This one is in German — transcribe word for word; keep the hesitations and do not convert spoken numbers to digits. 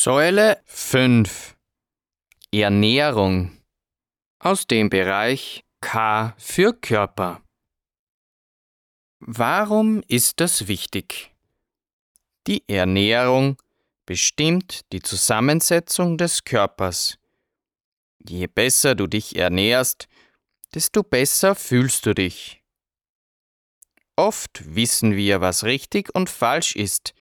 Säule fünf. Ernährung. Aus dem Bereich K für Körper. Warum ist das wichtig? Die Ernährung bestimmt die Zusammensetzung des Körpers. Je besser du dich ernährst, desto besser fühlst du dich. Oft wissen wir, was richtig und falsch ist,